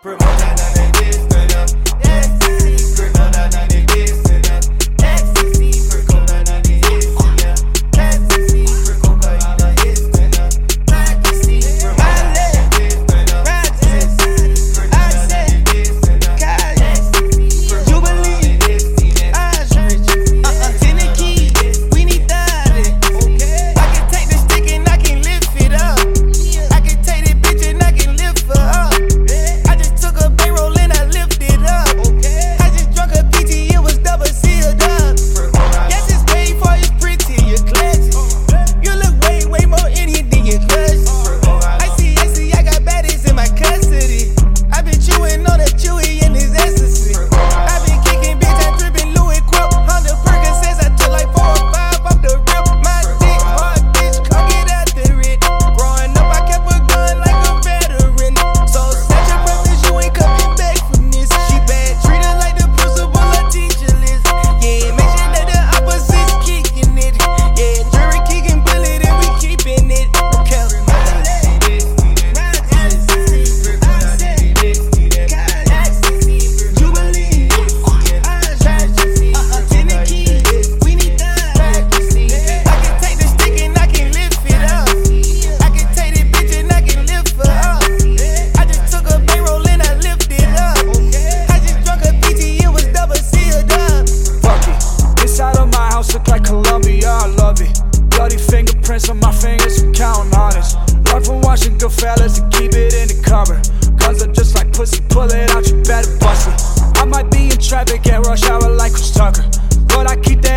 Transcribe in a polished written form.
Fingerprints on my fingers, I'm counting honest. Learn from watching good fellas to keep it in the cupboard. Cause I'm just like pussy, pull it out, you better bust it. I might be in traffic at rush hour like Chris Tucker, but I keep that